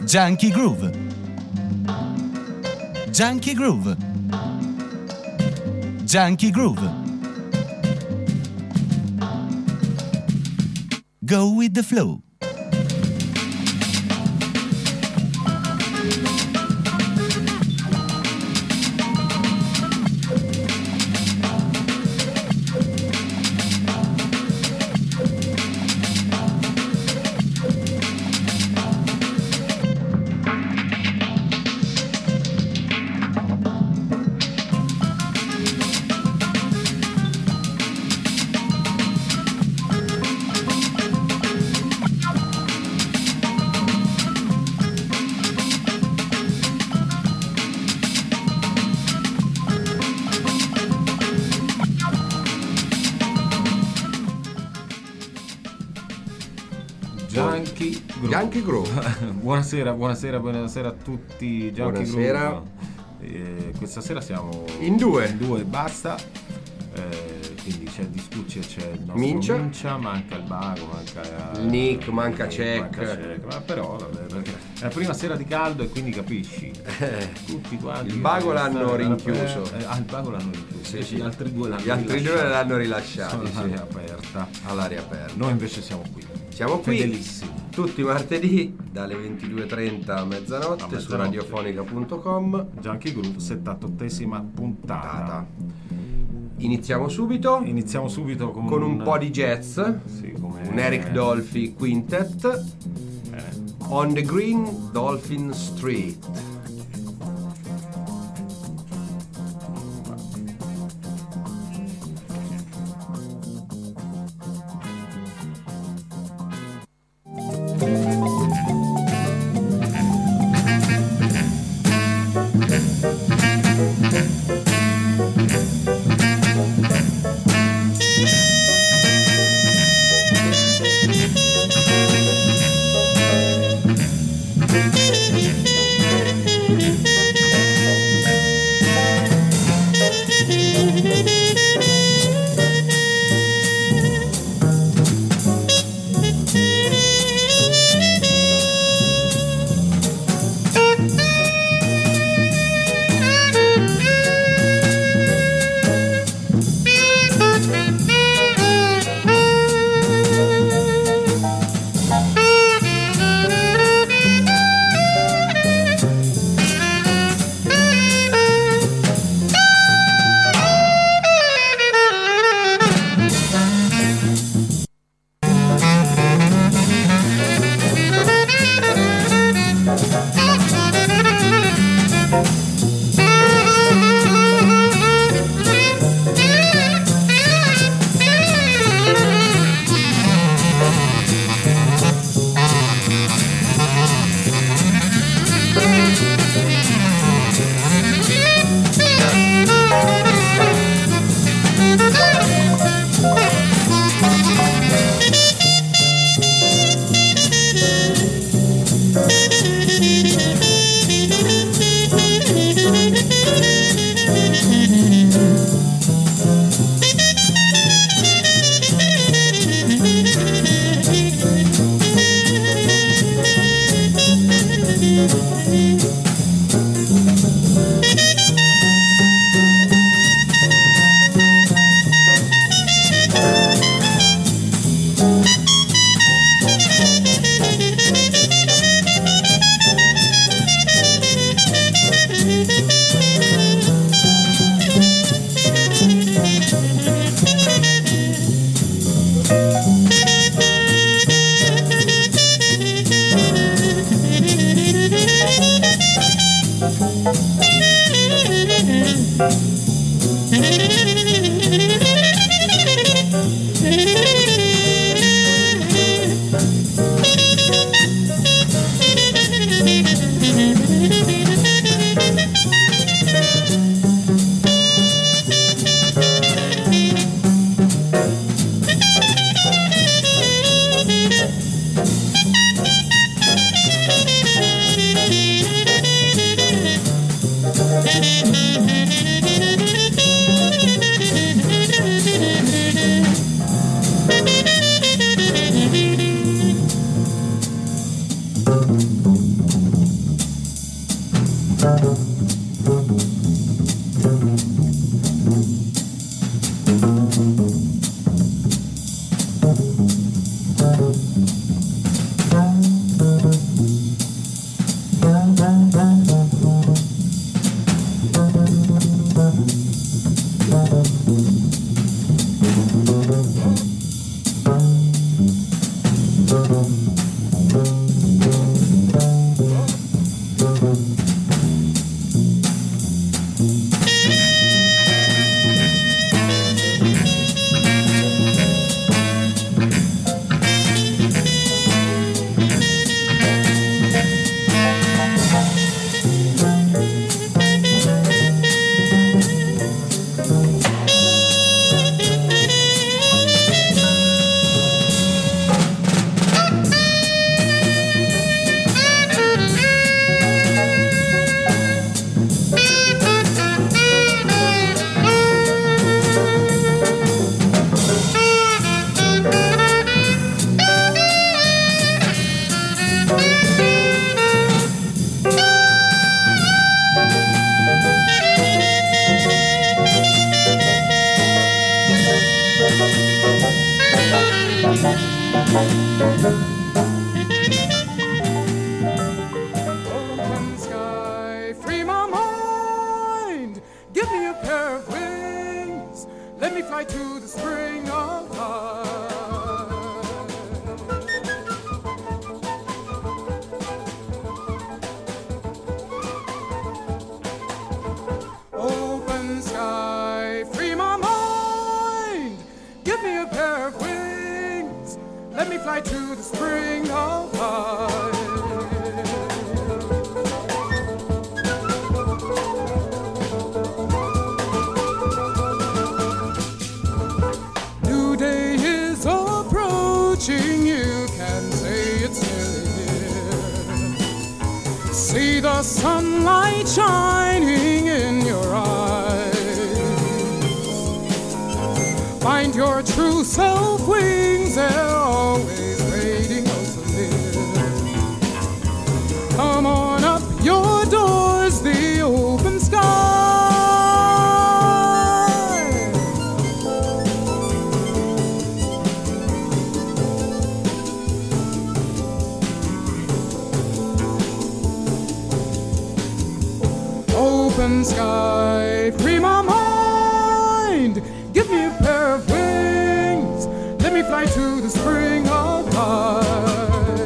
Junkie Groove. Junkie Groove. Junkie Groove. Go with the flow. Junkie Groove. Buonasera a tutti. Junkie Buonasera. Groove. Questa sera siamo in due e basta. Quindi c'è Discucci e c'è il nostro Mincia, manca il Bago, manca il Nick, manca Check. Ma però vabbè, perché è la prima sera di caldo e quindi capisci. Tutti quanti. Il Bago l'hanno rinchiuso. Il Bago l'hanno rinchiuso. Sì. Gli altri due l'hanno rilasciato. All'aria aperta. All'aria aperta. Noi invece siamo qui. Siamo qui fedelissimi. Tutti i martedì dalle 22:30 a mezzanotte su radiofonica.com. Junkie Groove, 78esima puntata. Iniziamo subito con un po' di jazz. Sì, come un Eric Dolphy Quintet. On the Green Dolphin Street. Open sky, free my mind. Give me a pair of wings. Let me fly to the spring of life. Open sky, free my mind. Give me a pair of wings. Let me fly to the spring of life. New day is approaching, you can say it's nearly here. See the sunlight shining in your eyes. Find your true self wings, they're always waiting oh so near. Come on up your doors, the open sky. Open sky, free my mind. Give me a pair of wings. Let me fly to the spring of life.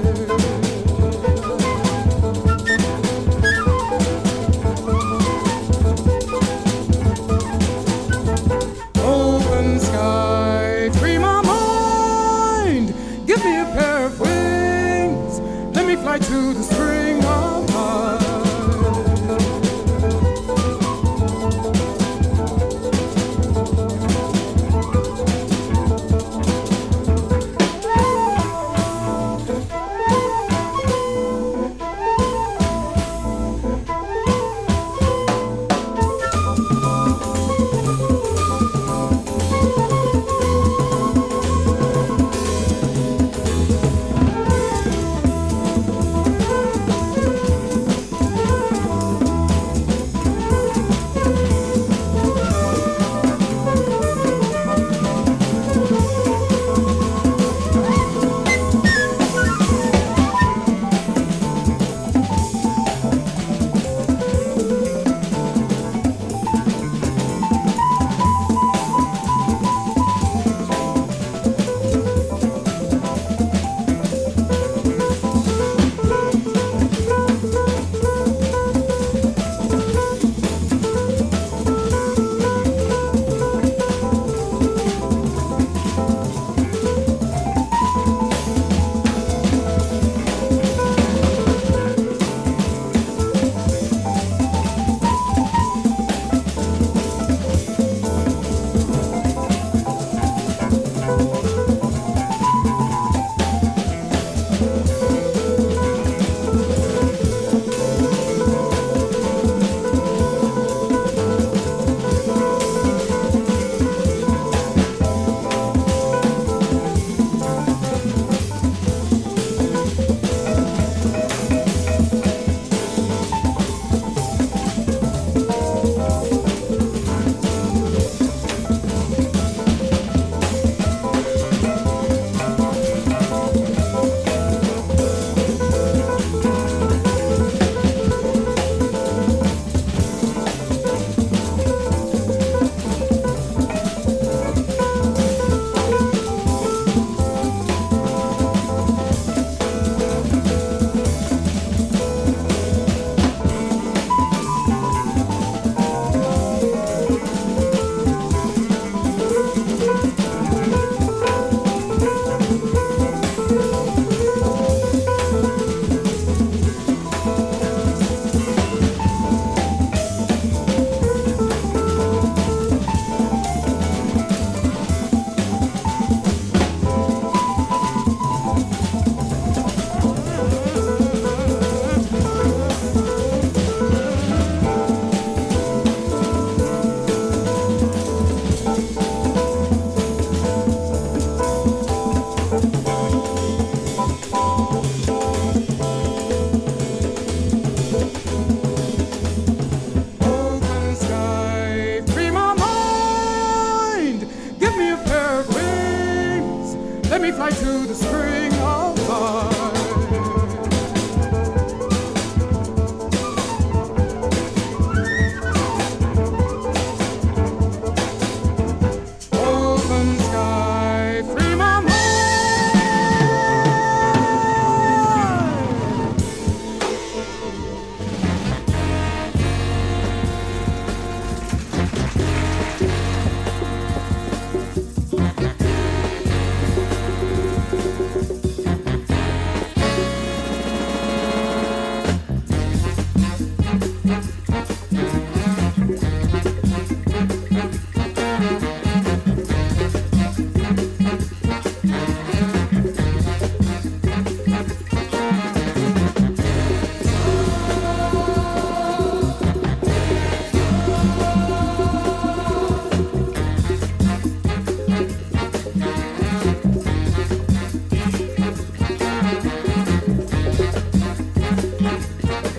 Open sky, free my mind. Give me a pair of wings. Let me fly to the spring of life.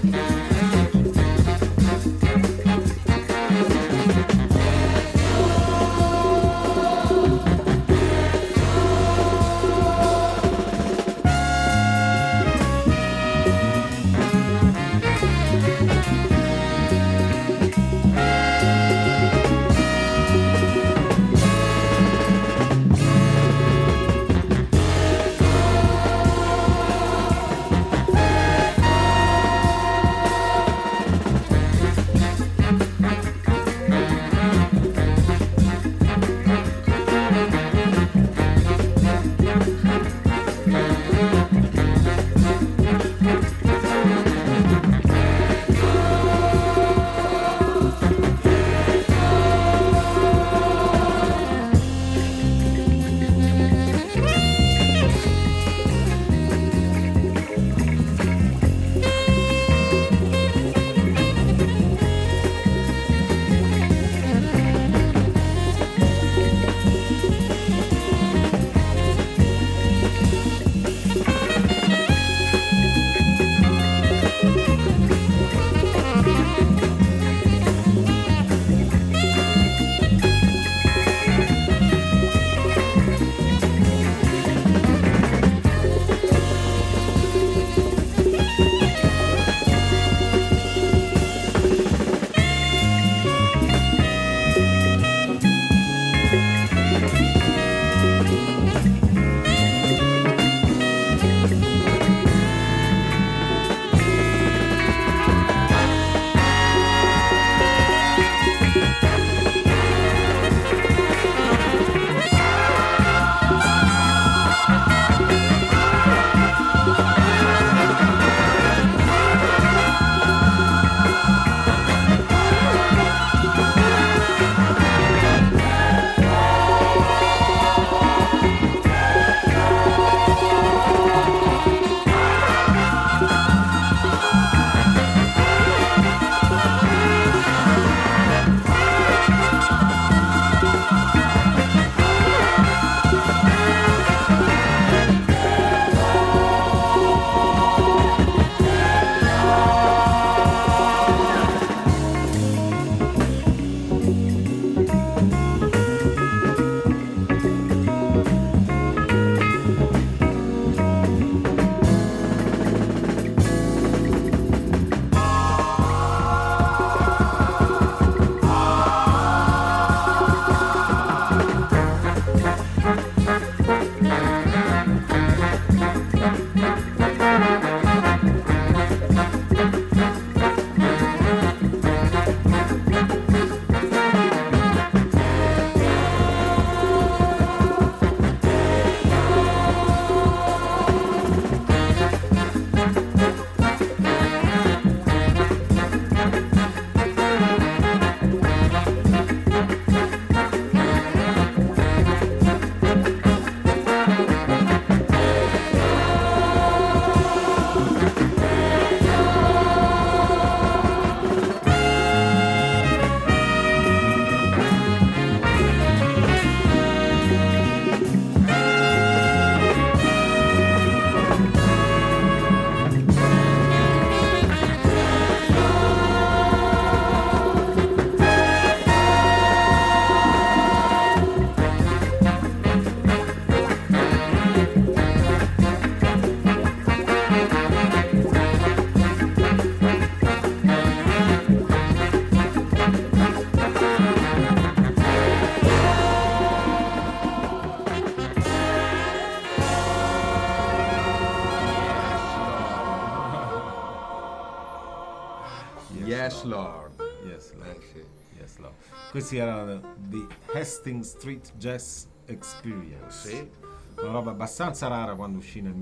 Yes, Lord. Yes, Lord. Sì. Yes, Lord. Questi erano The Hastings Street Jazz Experience. Sì. Una roba abbastanza rara quando uscì nel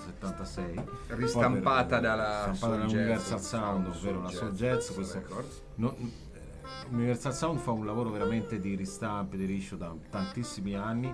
1976. Ristampata dalla Soul Universal Jazz, Sound, ovvero la Soul Jazz. Questo Records. Universal Sound fa un lavoro veramente di ristampe, di reissue da tantissimi anni.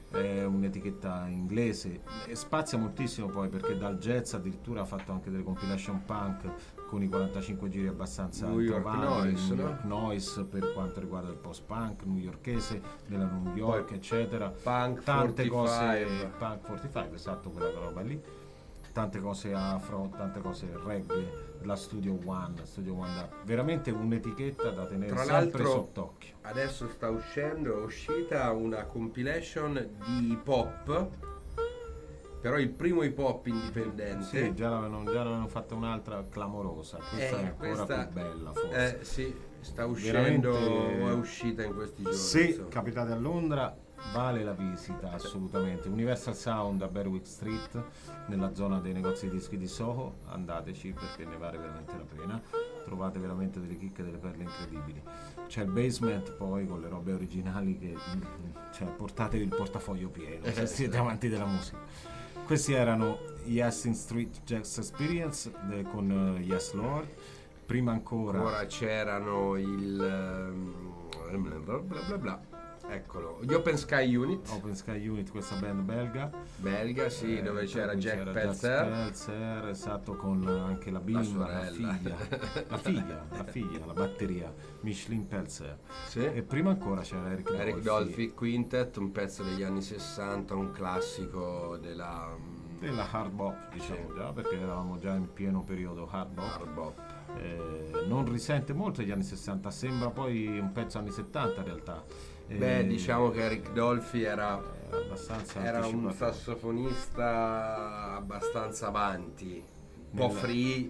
È un'etichetta inglese e spazia moltissimo poi, perché dal jazz addirittura ha fatto anche delle compilation punk con i 45 giri abbastanza New York introvabili, Noise, New no? York Noise per quanto riguarda il post-punk newyorkese, della New York, Poi eccetera. Punk Tante 45. cose, Punk 45, esatto, quella roba lì. tante cose afro, tante cose reggae, la Studio One veramente un'etichetta da tenere Tra sempre l'altro, sott'occhio. adesso è uscita una compilation di hip hop, però il primo hip hop indipendente. Sì, già l'avevano fatta un'altra clamorosa, questa è ancora più bella forse. Sì, sta uscendo, Veramente, è uscita in questi giorni. se insomma. capitate a Londra vale la visita assolutamente. Universal Sound a Berwick Street, nella zona dei negozi di dischi di Soho, andateci perché ne vale veramente la pena, trovate veramente delle chicche, delle perle incredibili. C'è il basement poi con le robe originali che cioè, portatevi il portafoglio pieno se siete amanti della musica. Questi erano gli Hastings Street Jazz Experience con Yes Lord. Prima ancora Ora c'erano il bla bla bla. Eccolo, gli Open Sky Unit, Open Sky Unit, questa band belga, belga, sì, dove c'era poi Jack c'era Pelzer, esatto, con anche la bimba, la sorella. figlia, la batteria, Micheline Pelzer. Sì. E prima ancora c'era Eric Dolphy Quintet, un pezzo degli anni 60, un classico della hard bop, diciamo già, perché eravamo già in pieno periodo hard bop. hard bop. Non risente molto degli anni 60, sembra poi un pezzo anni 70 in realtà. Beh, diciamo che Eric Dolphy era abbastanza un anticipato. sassofonista abbastanza avanti, un po' free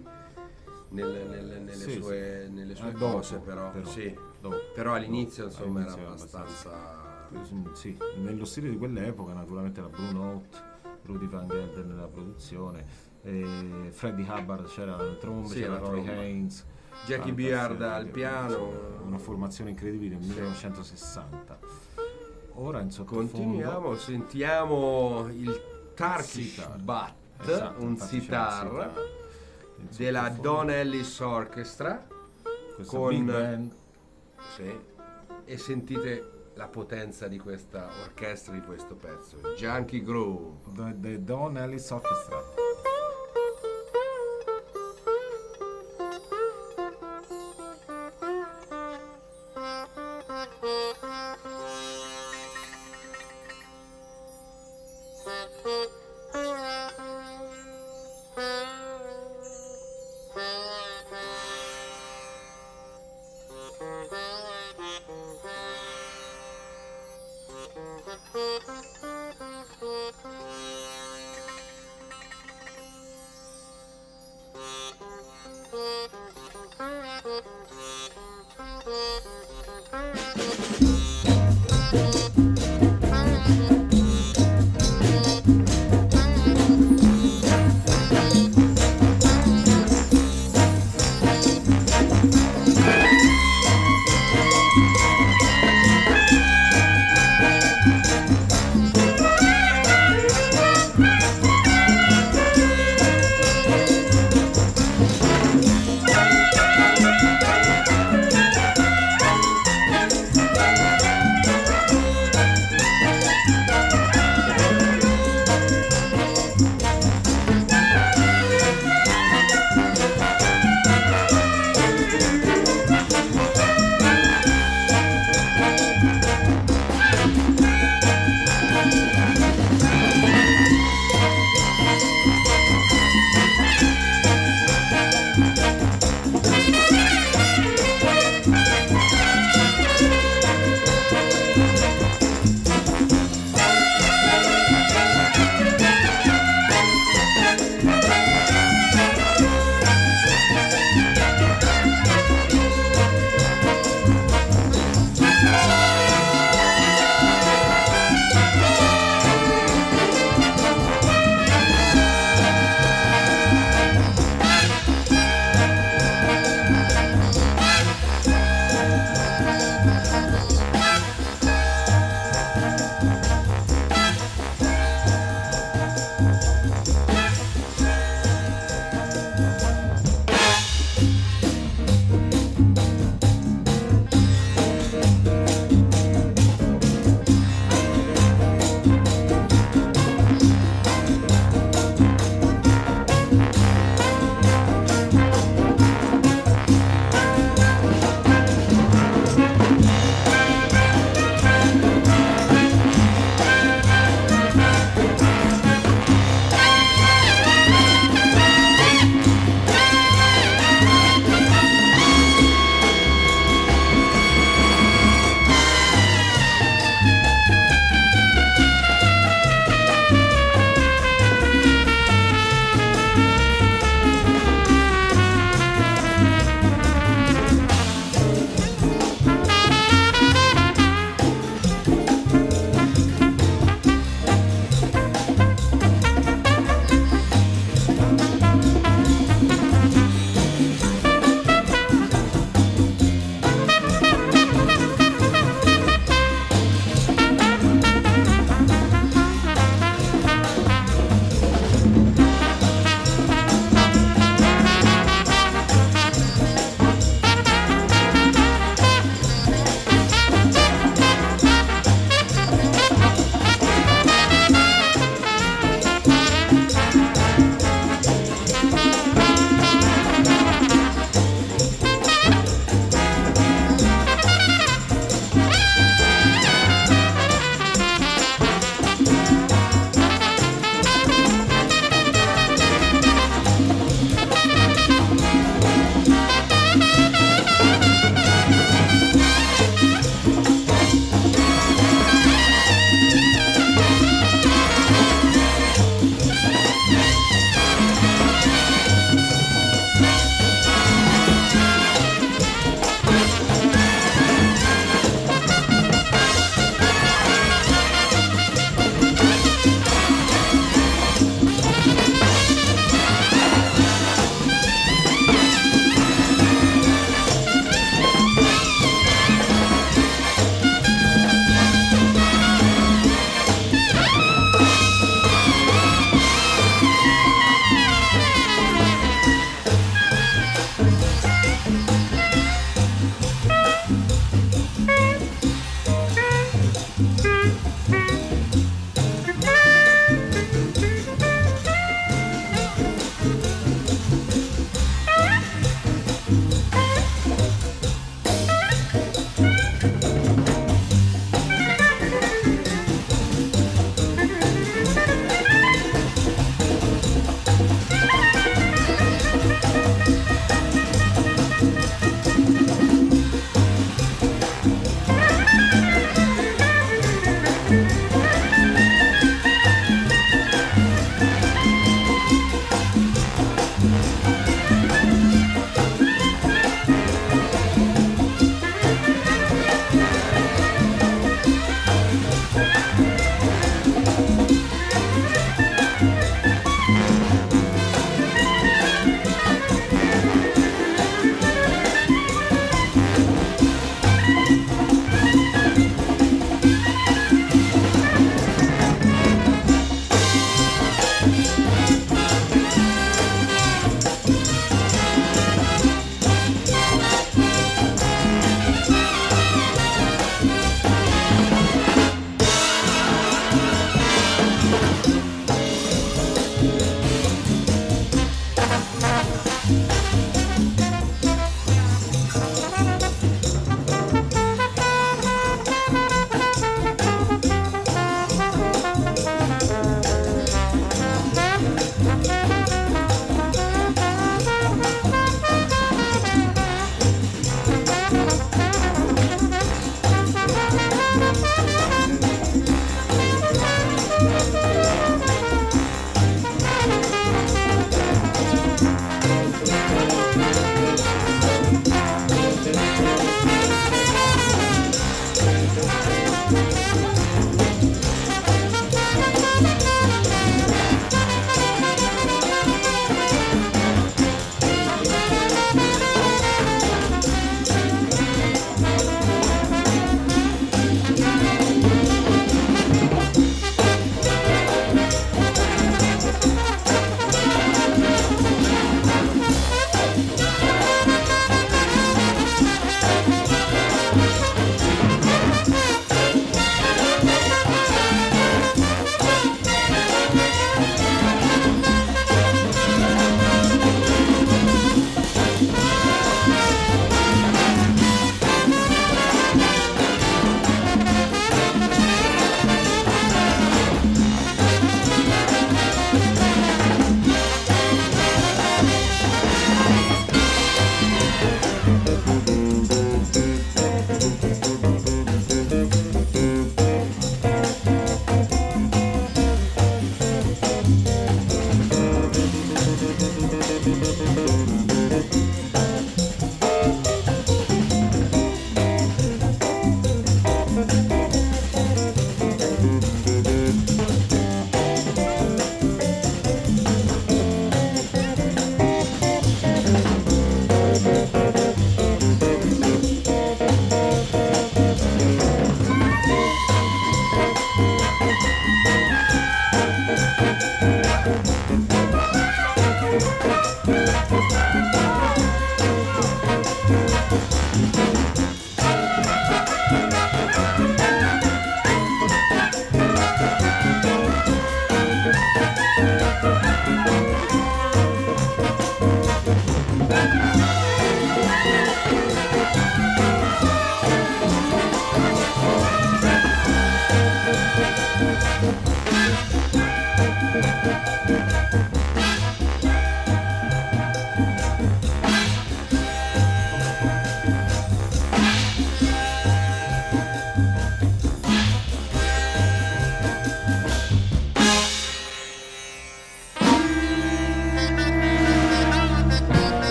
nelle Sì, sue dopo, cose, però sì. dopo. Però all'inizio Dopo, insomma all'inizio era era abbastanza. Sì, nello stile di quell'epoca, naturalmente la Blue Note, Rudy Van Gelder nella produzione, Freddie Hubbard c'era alle trombe, Sì, c'era alla Roy tromba. Haynes, Jackie tanta Beard serie, al piano. una formazione incredibile nel 1960. Ora in sottofondo Continuiamo, sentiamo il Turkish Sitar. Bat, Esatto, un infatti c'è sitar in della sottofondo. Don Ellis Orchestra, Questa con- big band. sì, e sentite la potenza di questa orchestra, di questo pezzo, Junkie Groove. The Don Ellis Orchestra.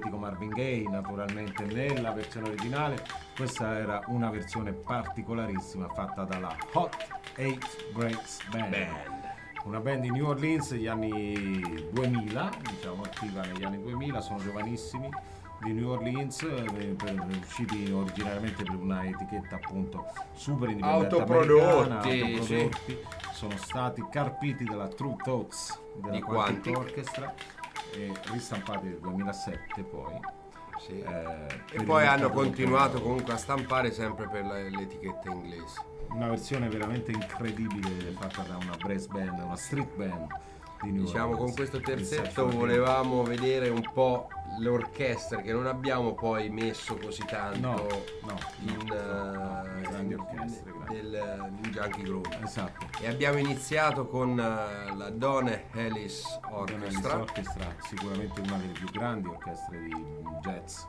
mitico Marvin Gaye, naturalmente nella versione originale. Questa era una versione particolarissima fatta dalla Hot Eight Breaks Band, una band di New Orleans degli anni 2000, diciamo attiva negli anni 2000, sono giovanissimi, di New Orleans, usciti originariamente per una etichetta appunto super indipendente autoprodotti. Sono stati carpiti dalla True Thoughts della Quantic Orchestra e ristampati nel 2007 poi. Sì. E poi hanno continuato comunque a stampare sempre per l'etichetta inglese. Una versione veramente incredibile fatta da una brass band, una street band di New Diciamo Orleans. con questo terzetto volevamo vedere un po' le orchestre che non abbiamo poi messo così tanto in grandi orchestre, in Junkie Groove. Esatto. E abbiamo iniziato con la Donne Ellis Orchestra. Sicuramente una delle più grandi orchestre di jazz,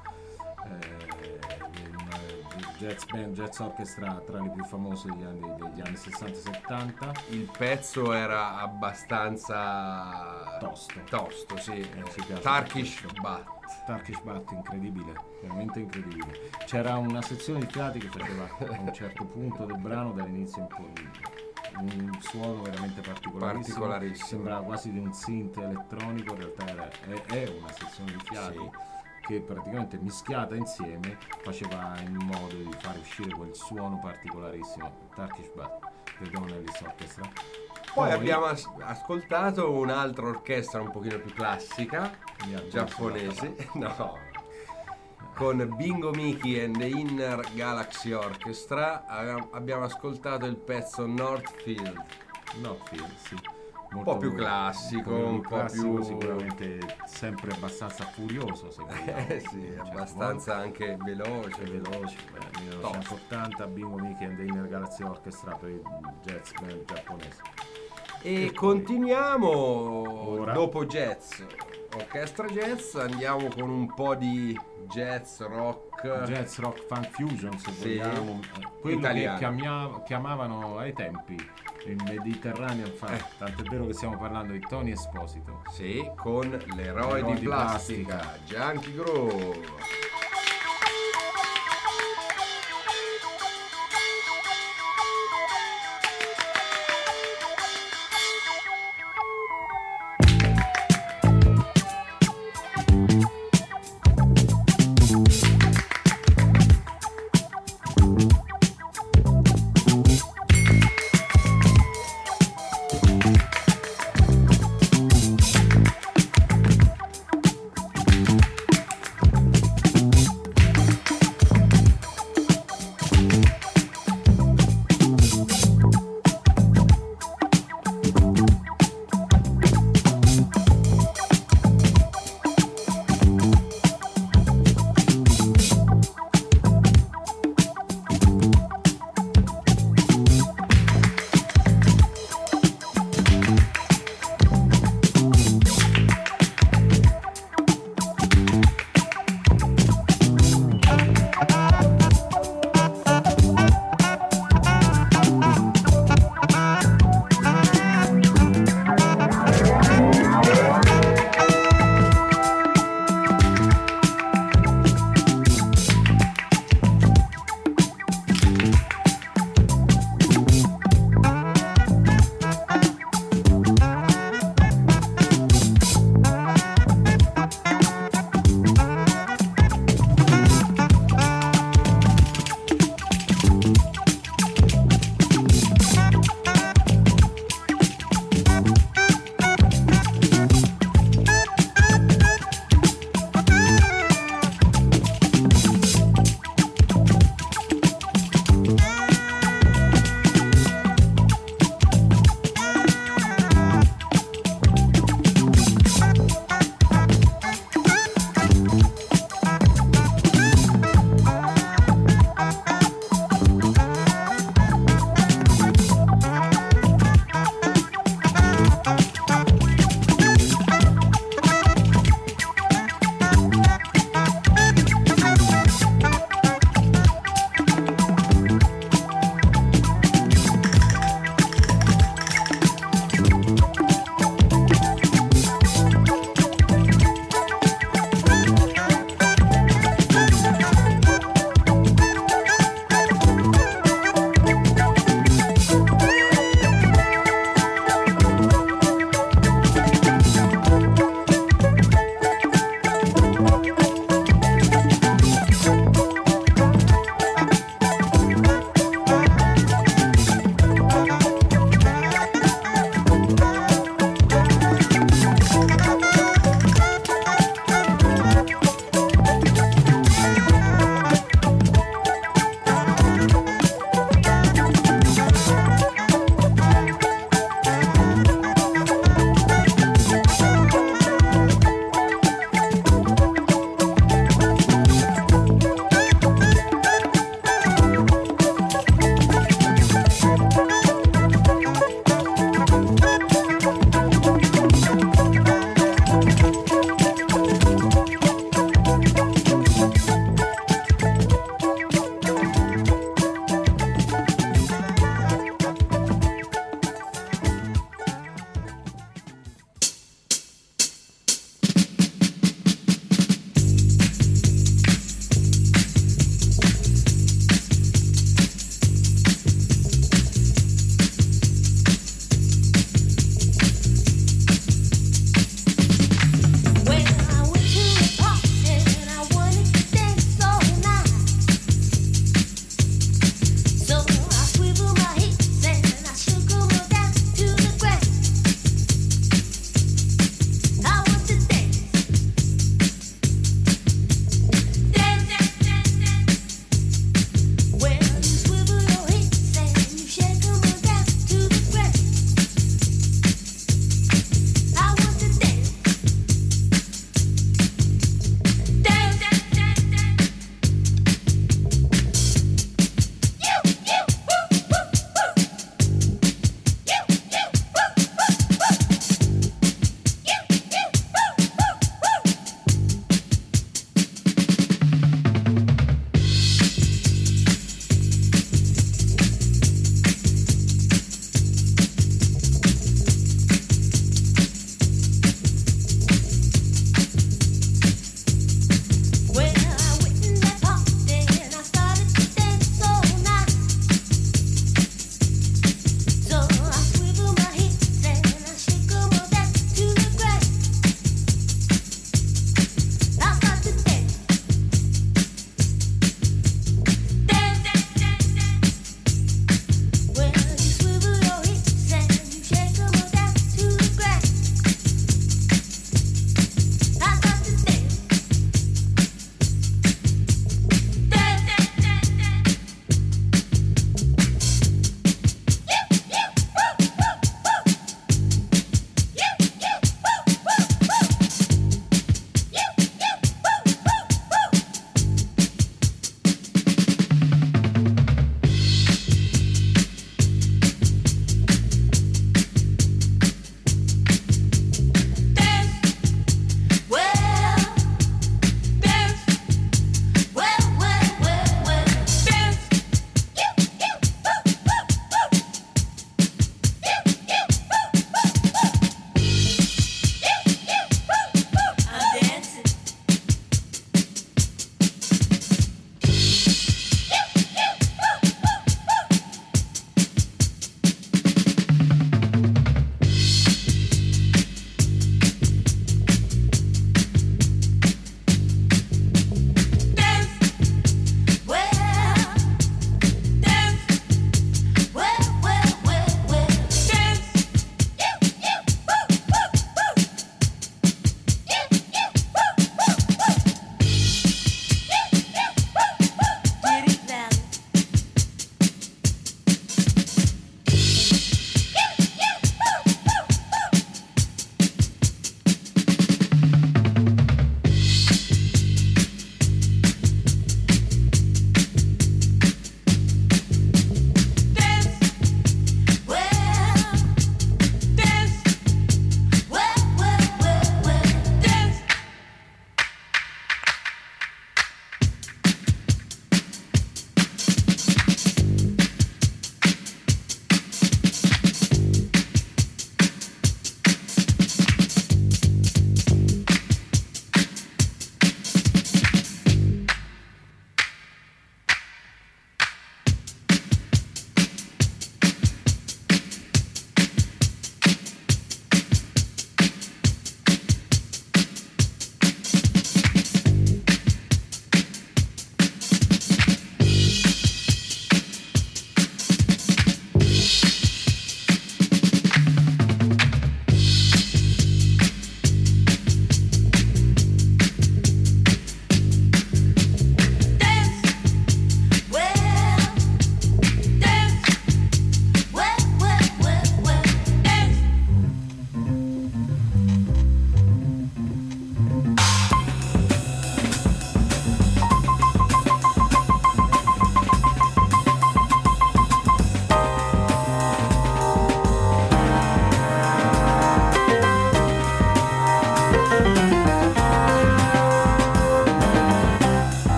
jazz orchestra tra le più famose degli anni 60-70. Il pezzo era abbastanza tosto, sì. Turkish Bat, incredibile, veramente incredibile. C'era una sezione di fiati che faceva a un certo punto del brano, dall'inizio un suono veramente particolarissimo. Sembrava quasi di un synth elettronico, in realtà è una sezione di fiati. Sì. Che praticamente mischiata insieme faceva in modo di far uscire quel suono particolarissimo. Turkish Bat del Donne Ellis Orchestra. Poi abbiamo ascoltato un'altra orchestra un pochino più classica, giapponese, con Bingo Mickey and the Inner Galaxy Orchestra. Abbiamo ascoltato il pezzo Northfield, sì. Un po' più classico, un po' più sicuramente sempre abbastanza furioso, se vogliamo. Sì, abbastanza anche veloce. 1980 Bingo Mickey and the Inner Galaxy Orchestra per il jazz band giapponese. E continuiamo ora, dopo jazz, orchestra jazz, andiamo con un po' di jazz rock funk fusion, se vogliamo, quello italiano. che chiamavano ai tempi il Mediterranean funk, tant'è vero che stiamo parlando di Tony Esposito. Sì, con l'eroe di plastica, Junkie Groove.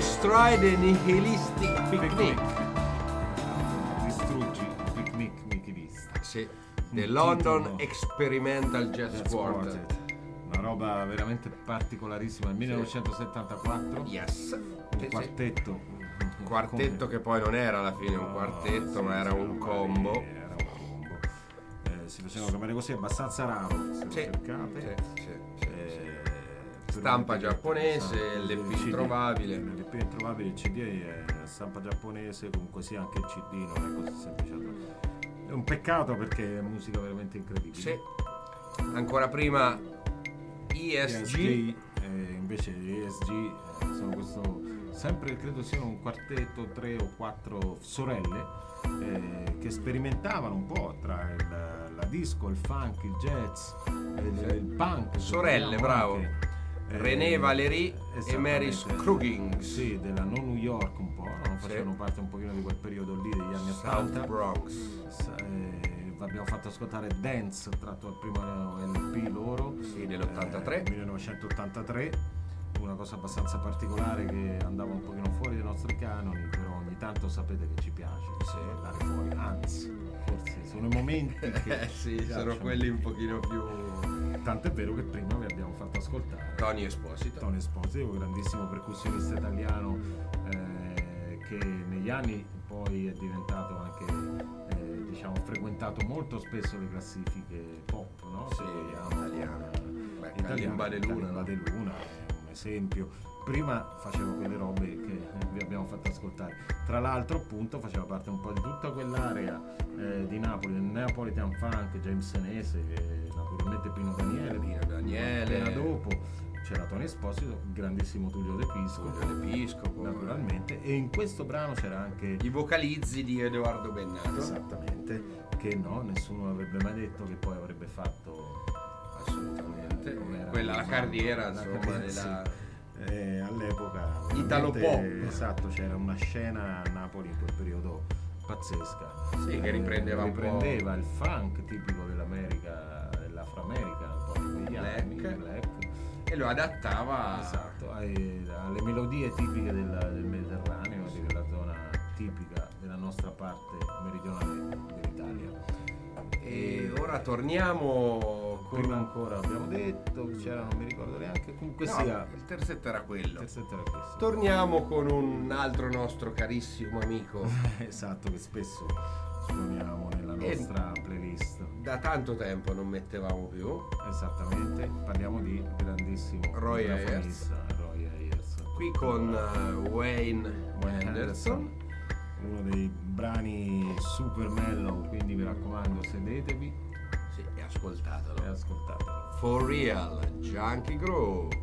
Destroy the Nihilistic Picnic. Distruggi il picnic nichilista. Sì, The London titolo. Experimental Jazz Quartet. Una roba veramente particolarissima, nel 1974. Yes. Un quartetto. Quartetto che poi non era alla fine un quartetto, ma era un combo. Era un combo. Si facevano chiamare così, abbastanza raro, se lo cercate. Stampa giapponese, Esatto, l'EP il CD. introvabile. L'EP introvabile, il CD è stampa giapponese, comunque sia anche il CD non è così semplice. È un peccato perché è musica veramente incredibile. Sì. Ancora prima ESG. Invece ESG sono questo, sempre credo siano un quartetto, 3 o 4 sorelle che sperimentavano un po' tra la disco, il funk, il jazz, il punk. Sorelle, bravo. Anche. René Valérie e Esattamente. Mary Scruggins. Sì, della No New York un po', no? Facevano parte un pochino di quel periodo lì degli anni South 80. Bronx. Abbiamo fatto ascoltare Dance, tratto dal primo LP loro. Sì, dell'83. 1983. Una cosa abbastanza particolare che andava un pochino fuori dai nostri canoni, però ogni tanto sapete che ci piace andare fuori. Anzi, forse sono i momenti che Sì, ci sono piacciono. quelli un pochino più... Tanto è vero che prima vi abbiamo fatto ascoltare Tony Esposito. Tony Esposito, un grandissimo percussionista italiano che negli anni poi è diventato anche diciamo frequentato molto spesso le classifiche pop, no? Sì, Se vogliamo, italiano. Beh, italiano, Kalimba De Luna, Kalimba no? De Luna è un esempio. Prima faceva quelle robe che vi abbiamo fatto ascoltare. Tra l'altro, appunto, faceva parte un po' di tutta quell'area di Napoli, del Neapolitan Funk, James Senese, naturalmente Pino Daniele. Appena dopo c'era Tony Esposito, il grandissimo Tullio De Pisco, naturalmente, e in questo brano c'era anche I vocalizzi di Edoardo Bennato. esattamente, che no, nessuno avrebbe mai detto che poi avrebbe fatto Assolutamente. com'era, Quella la carriera, la insomma, carriera, della... all'epoca Italo veramente, pop. esatto, c'era una scena a Napoli in quel periodo pazzesca. Sì, che riprendeva un po'. riprendeva il funk tipico dell'America, dell'Afroamerica, un po' di quegli anni, black. E lo adattava Esatto, alle melodie tipiche del Mediterraneo, di quella zona tipica della nostra parte meridionale dell'Italia. E ora torniamo Prima ancora abbiamo detto che c'era, non mi ricordo neanche, comunque sia il terzetto era quello. terzetto era questo. Torniamo con un altro nostro carissimo amico. Esatto, che spesso suoniamo nella nostra playlist. Da tanto tempo non mettevamo più. Esattamente, parliamo di grandissimo Roy vibrafonista, Roy Ayers. Qui con Wayne Henderson. Uno dei brani super mellow, quindi mi raccomando, sedetevi Sì, e ascoltatelo. e ascoltatelo. For Real, Junkie Groove.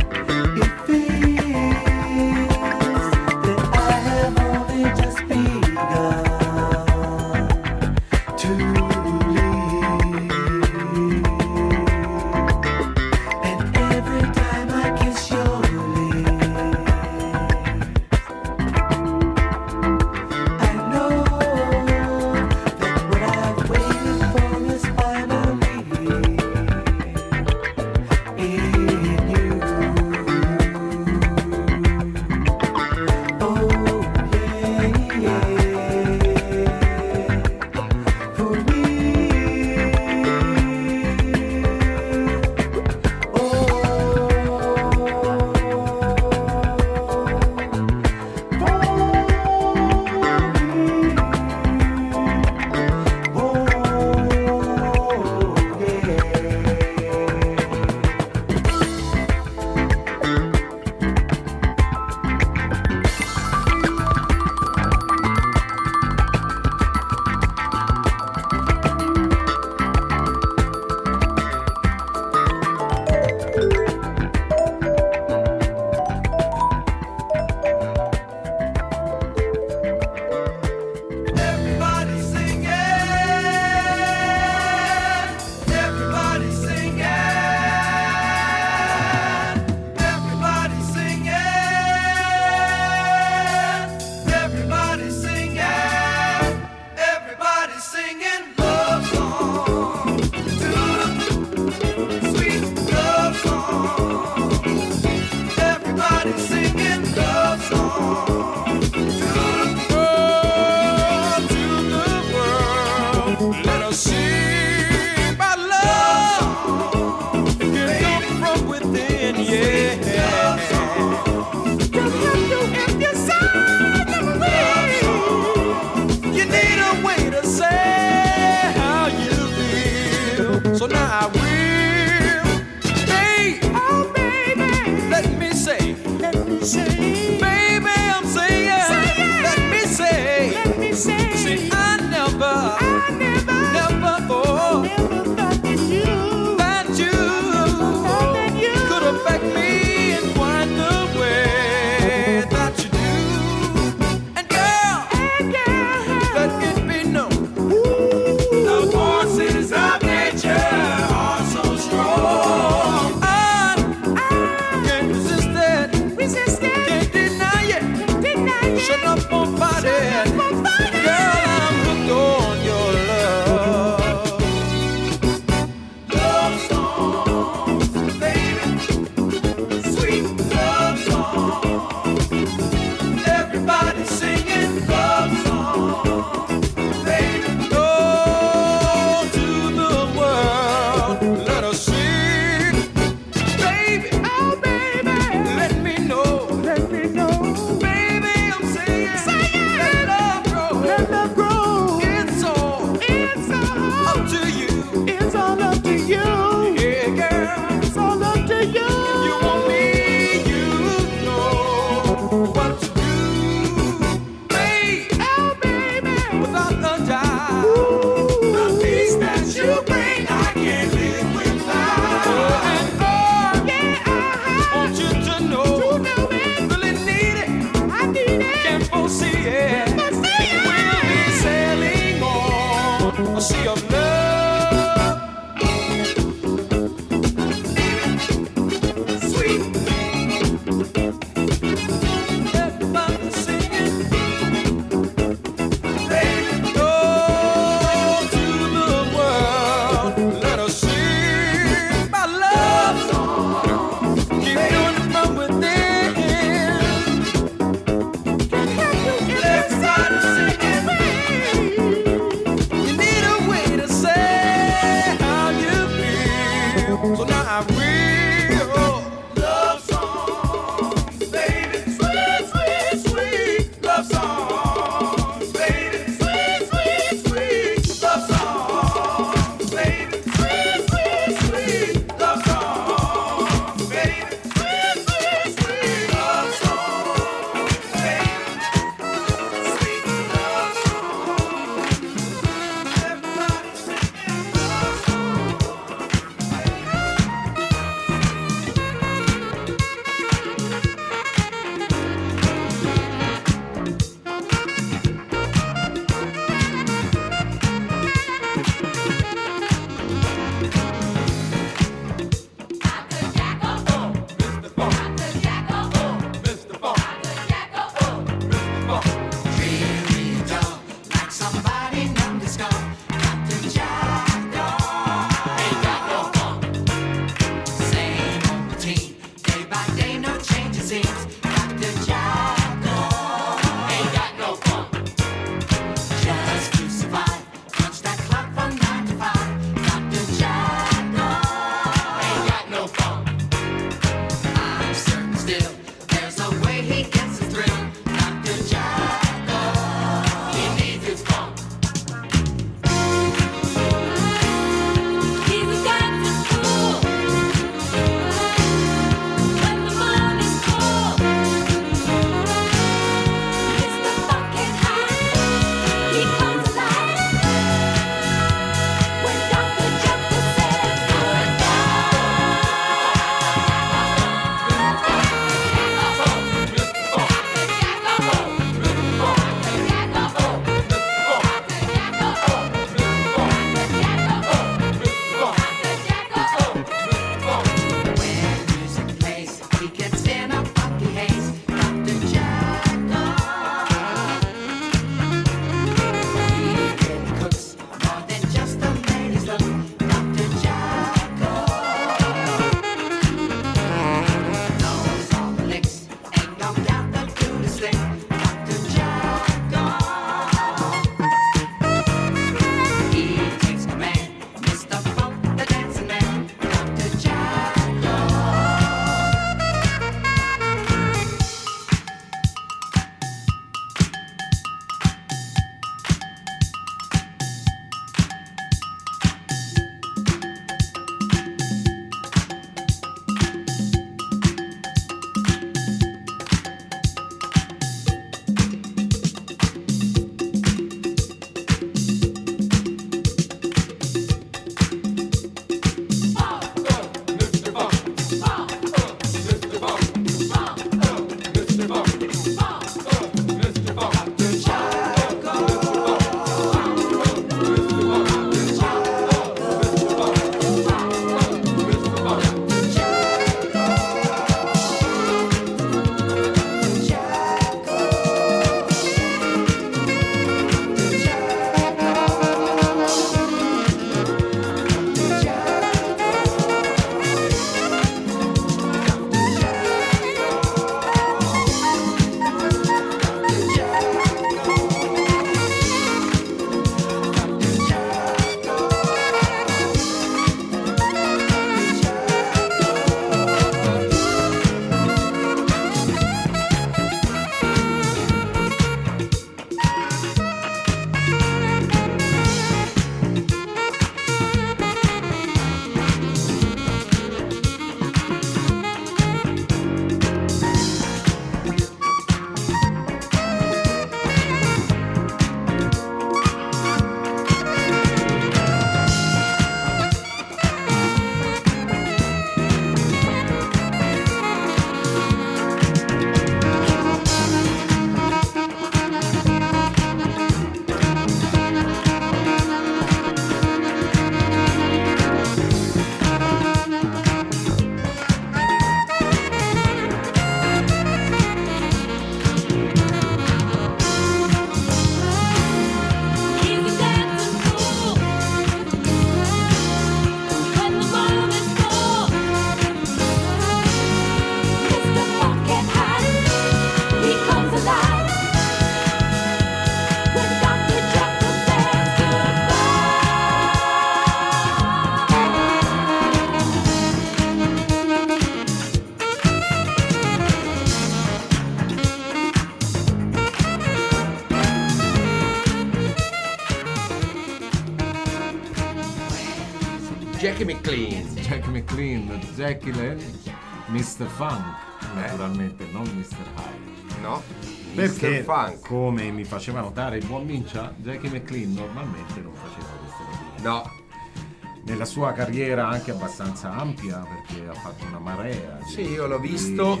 Jackie McLean. Jack McLean, Jackie Mr. Funk, naturalmente, non Mr. High. No? Perché, Mr. Funk. come mi faceva notare il buon Mincia, Jackie McLean normalmente non faceva queste cose. No. Nella sua carriera anche abbastanza ampia, perché ha fatto una marea. Sì, io l'ho visto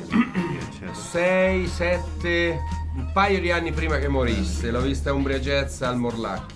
6, 7, un paio di anni prima che morisse. L'ho vista a Umbria Jazz al Morlacchi.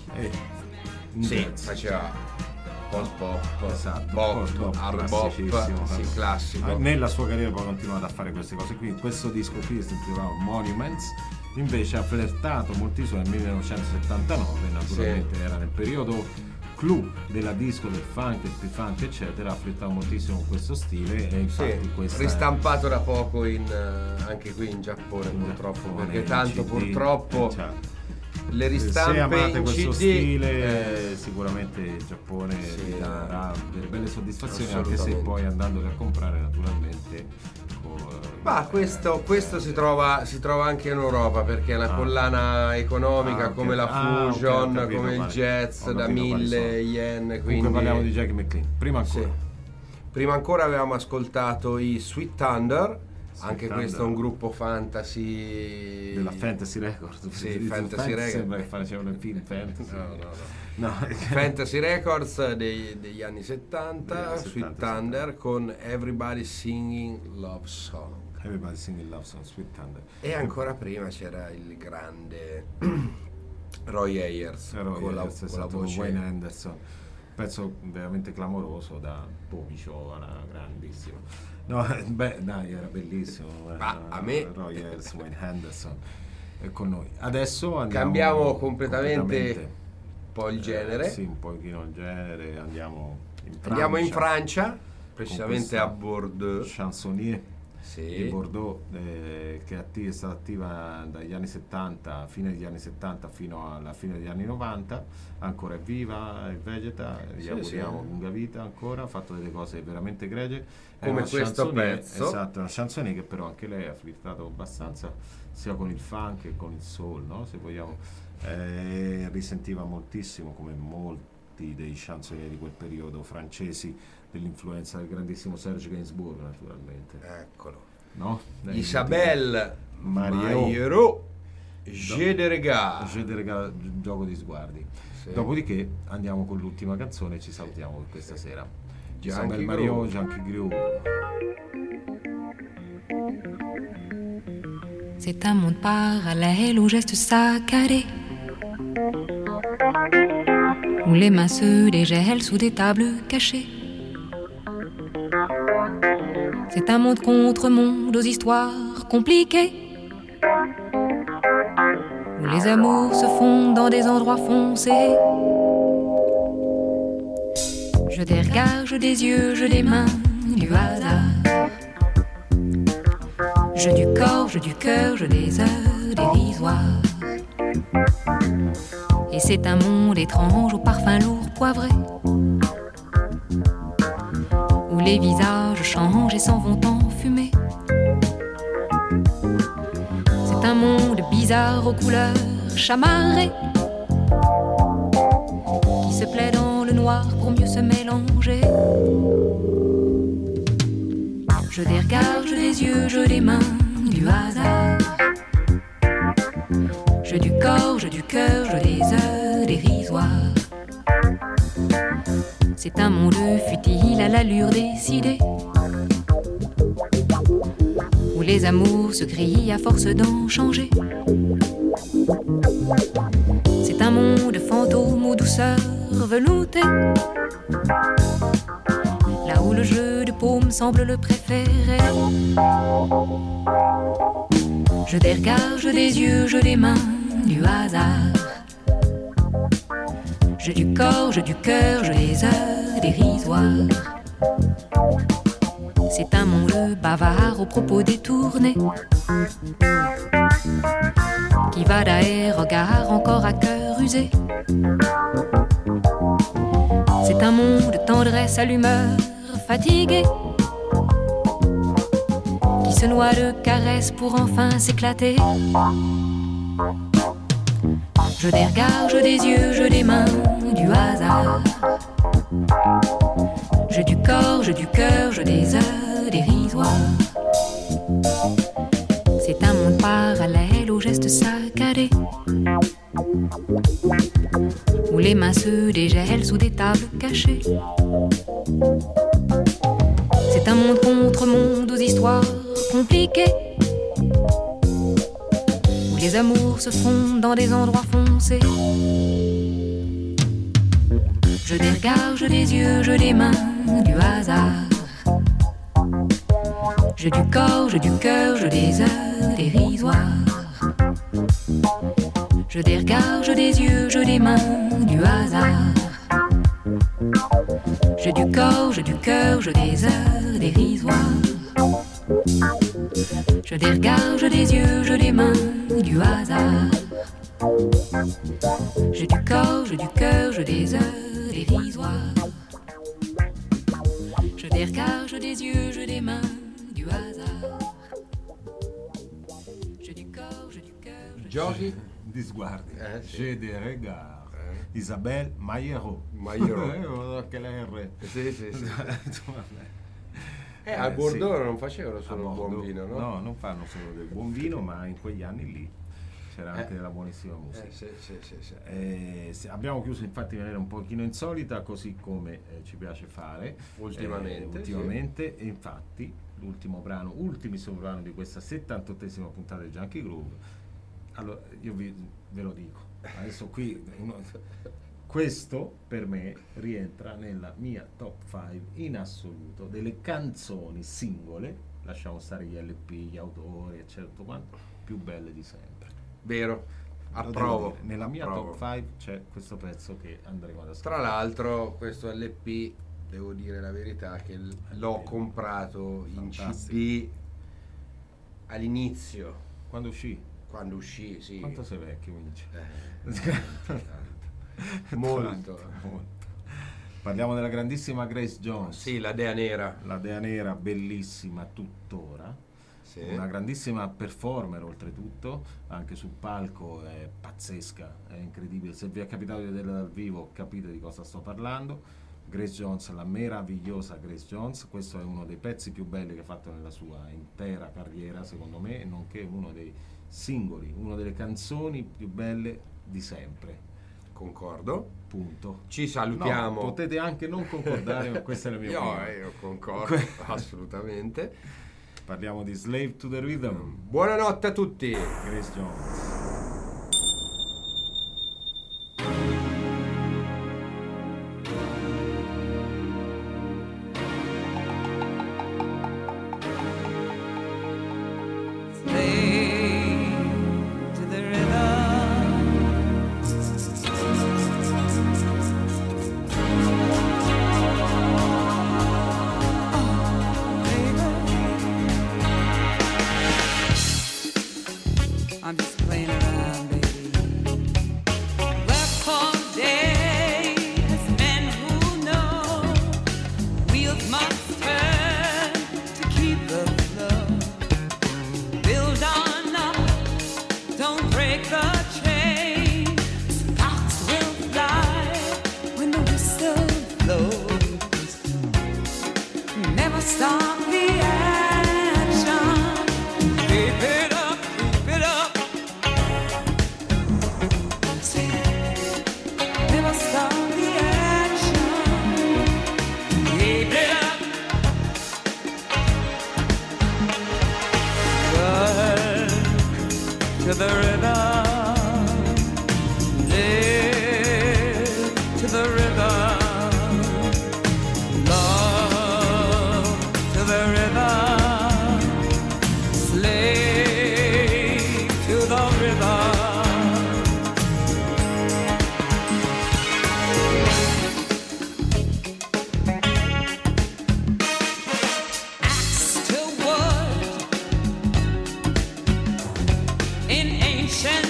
Sì, faceva post-pop, Esatto, bop, post-bop, hard bop, classicissimo. sì, classico. Nella sua carriera poi ha continuato a fare queste cose qui. Questo disco qui si intitolava Monuments, invece ha flirtato moltissimo nel 1979, naturalmente era nel periodo clou della disco, del funk, del P-funk eccetera, ha flirtato moltissimo con questo stile e infatti Sì, questa ristampato da poco anche qui in Giappone purtroppo, perché tanto CD, purtroppo cioè, le se ristampe amate in questo CD stile sicuramente il Giappone sì, vi darà delle belle soddisfazioni, anche se assolutamente. poi andandole a comprare naturalmente ma questo si trova anche in Europa, perché è una collana economica ok. come la Ok, Fusion, ho capito come il quali. jazz Ho da capito quali 1000 sono. yen, Comunque quindi parliamo di Jackie McLean. Prima ancora. Sì. Prima ancora avevamo ascoltato i Sweet Thunder, anche Thunder. questo è un gruppo fantasy Della Fantasy Records. Sì, Dice Fantasy Records. Sembra che facevano il film Fantasy. No. Fantasy Records degli anni 70, Degli anni Sweet 70, Thunder con Everybody Singing Love Song. Everybody Singing Love Song, Sweet Thunder. E ancora prima c'era il grande Roy Ayers con la esatto, voce Wayne Anderson, pezzo veramente clamoroso da pomicio alla grandissima. No, beh, dai, era bellissimo. Ma a me Roy Ayers, Wayne Anderson è con noi. Adesso andiamo cambiamo completamente un po' il genere. Sì, un pochino il genere, andiamo in Francia. Andiamo in Francia, precisamente questa a Bordeaux. Chansonnier Sì. di Bordeaux, che è stata attiva dagli anni 70, fine degli anni 70 fino alla fine degli anni 90, ancora è viva e vegeta, gli auguriamo lunga vita ancora, ha fatto delle cose veramente egregie. È Come una questo chansonnier, pezzo. esatto, una chansonnier che però anche lei ha flirtato abbastanza sia con il funk che con il soul, no? Se vogliamo, risentiva moltissimo, come molti dei chansonnier di quel periodo francesi, dell'influenza del grandissimo Serge Gainsbourg, naturalmente, Eccolo. no? Isabelle Mariot. Mariot, Jeu de regard. Jeu de regard, gioco di sguardi. Sì. Dopodiché andiamo con l'ultima canzone e ci salutiamo per questa sera. Junkie Isabelle Mariot, Groove. Junkie Groove. C'est un monde parallèle aux gestes saccadés, où les mains se dégèlent sous des tables cachées. C'est un monde contre monde aux histoires compliquées, où les amours se font dans des endroits foncés. Je des regards, je des yeux, je des mains, du hasard. Je du corps, je du cœur, je des heures dérisoires. Et c'est un monde étrange au parfum lourd poivré, où les visages changent et s'en vont en fumée. C'est un monde bizarre aux couleurs chamarrées, qui se plaît dans le noir pour mieux se mélanger. Je des regards, je des yeux, je des mains, du hasard. Je du corps, je du cœur, je des heures dérisoires. C'est un monde futile à l'allure décidée, où les amours se grillent à force d'en changer. C'est un monde fantôme aux douceurs veloutées, là où le jeu de paume semble le préféré. Je des regards, je des yeux, je des mains, du hasard. Je du corps, je du cœur, je des heures dérisoires. C'est un monde bavard aux propos détournés, qui va d'air regard encore à cœur usé. C'est un monde de tendresse à l'humeur fatiguée, qui se noie de caresses pour enfin s'éclater. Je des regards, je des yeux, je des mains, du hasard. Jeu du corps, jeu du cœur, jeu des heures dérisoires. C'est un monde parallèle aux gestes saccadés, où les mains se dégèlent sous des tables cachées. C'est un monde contre monde aux histoires compliquées, où les amours se fondent dans des endroits foncés. Jeu des regards, jeu des yeux, jeu des mains, du hasard. Jeu du corps, jeu du cœur, jeu des heures dérisoires. Jeu des regards, jeu des yeux, jeu des mains, du hasard. Jeu du corps, jeu du cœur, jeu des heures dérisoires. Jeu des regards, jeu des yeux, jeu des mains, du hasard. Jeu du corps, jeu du cœur, jeu des heures dérisoires. Jeu des regards, jeu des yeux, jeu des mains, du hasard. Jeu du corps, jeu du cœur, jeu Giochi? Di sguardi. Sì. Jeu de regard. Isabelle Maillero. Anche la R. Sì. Vabbè. A Bordeaux sì. non facevano solo A buon Bordeaux, vino, no? No, non fanno solo del buon vino, ma in quegli anni lì c'era anche della buonissima musica. Sì. Abbiamo chiuso infatti in maniera un pochino insolita, così come ci piace fare Ultimamente, e infatti ultimissimo brano di questa 78esima puntata di Junkie Groove. Allora io ve lo dico adesso qui, questo per me rientra nella mia top 5 in assoluto delle canzoni singole, lasciamo stare gli LP, gli autori eccetera, tutto quanto, più belle di sempre. Vero, Lo devo approvo. dire, nella mia Approvo. top 5 c'è questo pezzo che andremo ad ascoltare. Tra l'altro questo LP, devo dire la verità, che l'ho comprato in Fantastico. CD all'inizio, Quando uscì? quando uscì, sì. Quanto sei vecchio, Vinci? Molto. Parliamo della grandissima Grace Jones. Sì, la Dea Nera. La Dea Nera, bellissima tuttora. Sì. Una grandissima performer oltretutto, anche sul palco è pazzesca, è incredibile. Se vi è capitato di vederla dal vivo capite di cosa sto parlando. Grace Jones, la meravigliosa Grace Jones, questo è uno dei pezzi più belli che ha fatto nella sua intera carriera secondo me, nonché uno dei singoli, una delle canzoni più belle di sempre. Concordo. Punto. Ci salutiamo. No, potete anche non concordare, ma questa è la mia opinione. Io concordo, assolutamente. Parliamo di Slave to the Rhythm, Buonanotte a tutti. Grace Jones. I'm just playing around, baby. Work for days, men who know wheels must turn to keep the flow. Build on up, don't break the chain. Sparks will fly when the whistle blows. Never stop the action. Keep it up, keep it up. Never stop the action. Keep it up. Work to the rhythm. Live to the rhythm. Love to the rhythm. Slave to the rhythm. Axe to wood in ancient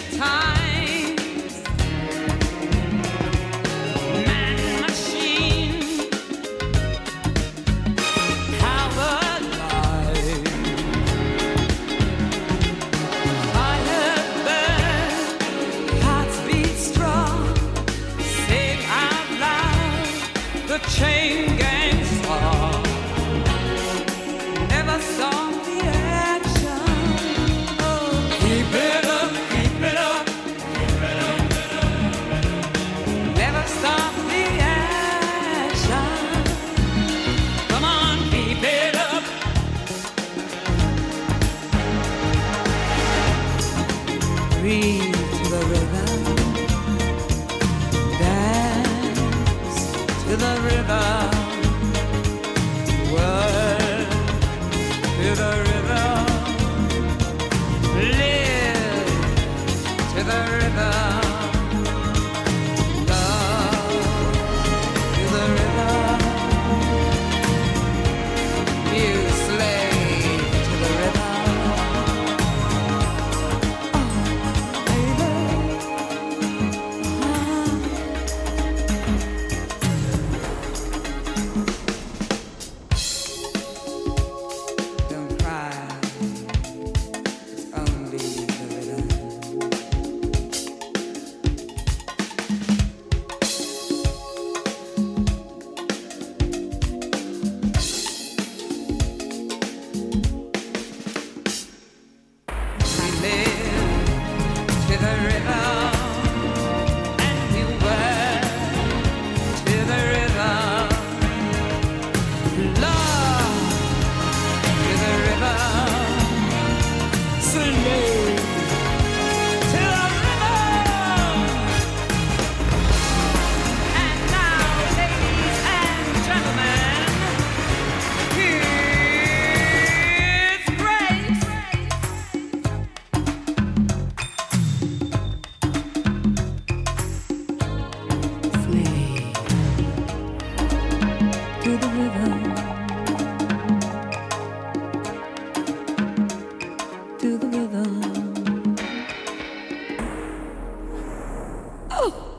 free to the rhythm. Dance to the rhythm. Work to the rhythm. Live to the rhythm. Love to the rhythm. You slave to the rhythm. Don't cry, it's only the rhythm. We live to the rhythm, and we work to the rhythm. Love to the rhythm, slave to the rhythm. And now, ladies and gentlemen, here's Grace. Slave to the rhythm. To the rhythm. Oh!